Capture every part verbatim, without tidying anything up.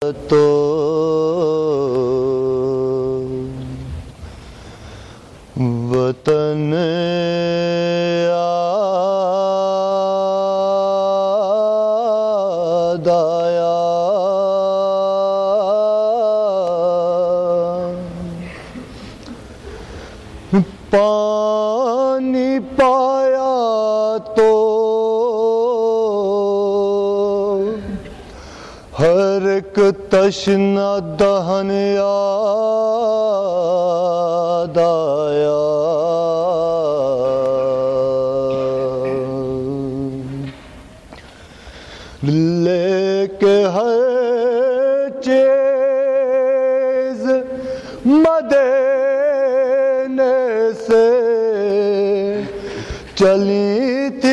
تو وطن یاد آیا، پانی پایا تو ہر ایک تشنہ دہن یاد آیا، لے کے ہر چیز مدینے سے چلی تھی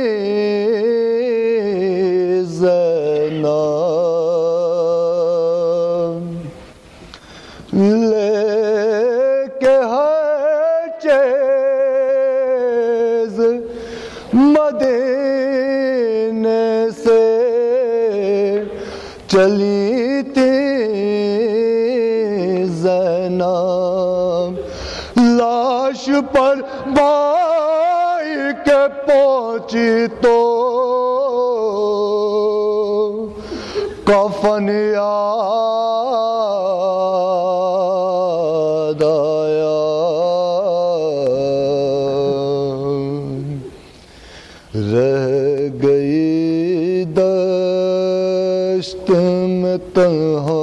زینب، لے کے ہر چیز مدینے سے چلی تھی زینب، لاش پر بائی کے پہنچی تو کفن یاد آیا، رہ گئی دشت میں تنہا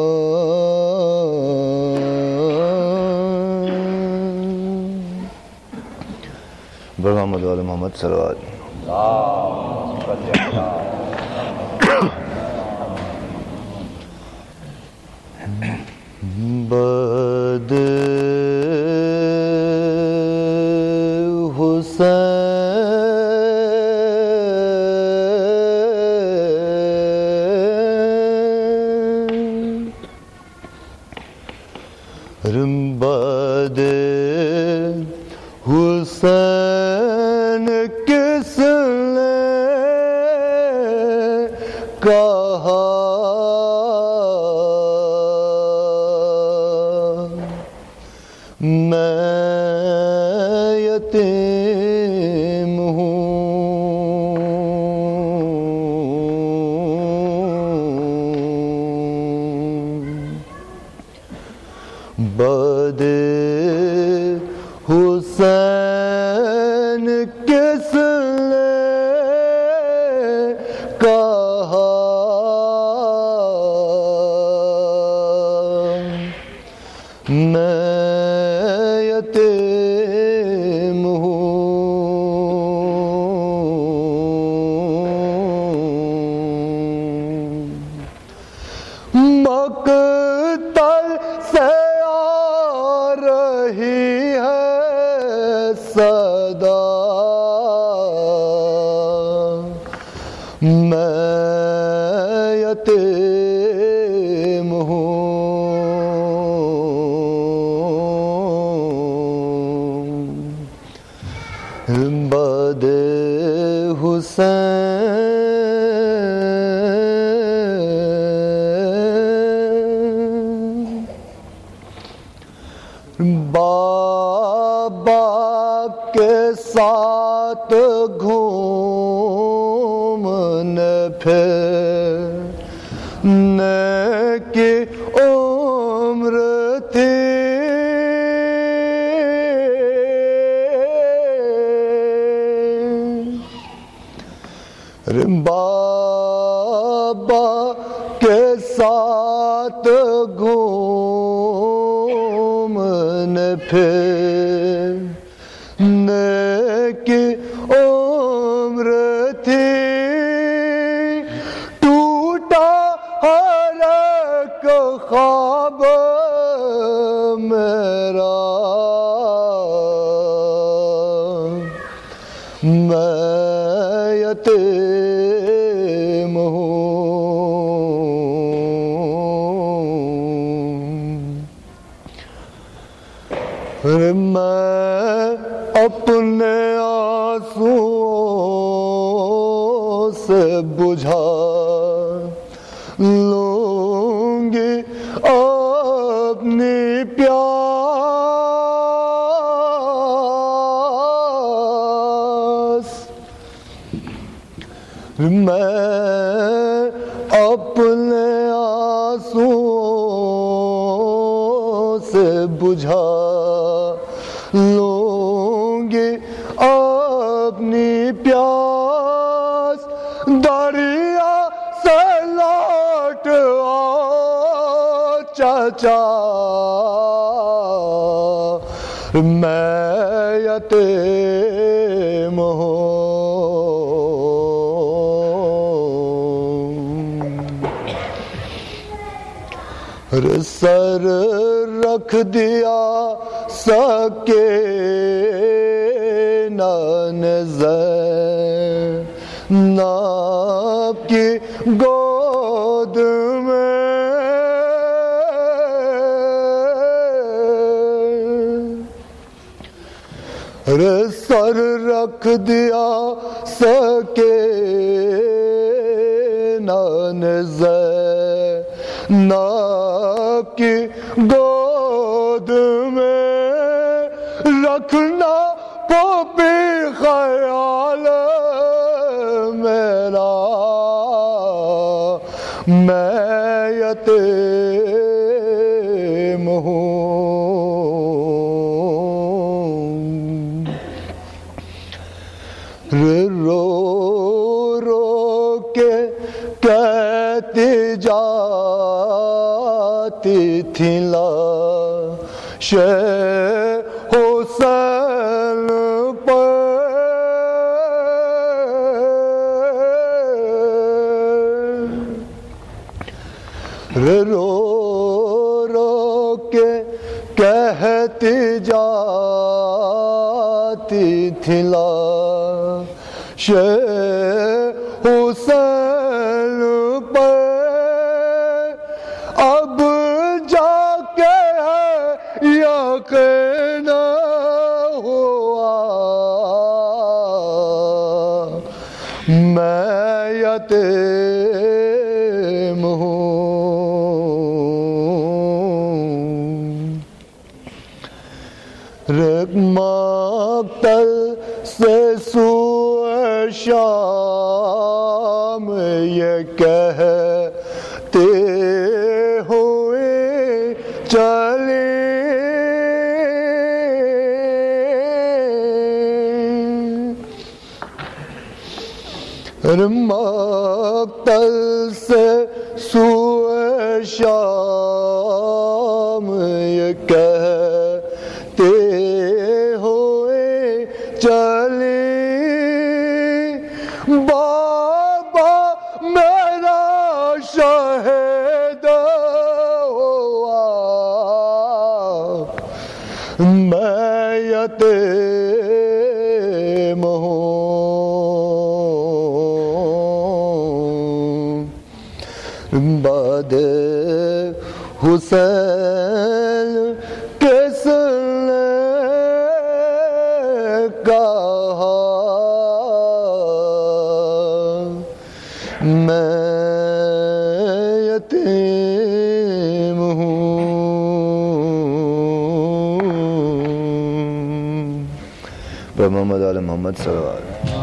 محمد وعلی محمد صلوات۔ بد حسین، بد حسین کس نے کہا، میں یتیم ہوں، بد حسین کس نے کہا، میں یتیم ہوں، مقتل سے آ رہی ہے صدا، میں یتیم ہوں، بد حسین، بابا کے ساتھ گھومنے پھرنے کی عمر تھی، بابا کے ساتھ گھومنے پھرنے کی عمر تھی، ٹوٹا ہر ایک خواب میرا، میں یتیم ہوں، میں اپنے آنسوؤں سے بجھا لوں گی اپنی پیاس میں اپنے آنسوؤں سے بجھا لوں گی اپنی پیاس دریا سے لوٹ آؤ چچا میں یتیم ہوں سر رکھ دیا سکینہ نے زینب کی گود میں سر رکھ دیا سکینہ نے زینب کی گود میں رکھنا پوپی خیال میرا میں یتیم ہوں رو رو کے کہتی جاتی تھی لاش حسین پر رو رو کے کہتی جاتی تھی لاش حسین پر اب جا کے ہے یقین ہوا میں یتیم ہوں رک مقتل سے سوئے شام یہ کہتے ہوئے چلی مقتل سے سوئے شام یہ کہتے ہوئے چلی بابا میرا شہید ہوا میں یتیم ہوں بعد حسین کس نے کہا میں یتیم ہوں محمد علی محمد صلی اللہ علیہ وسلم.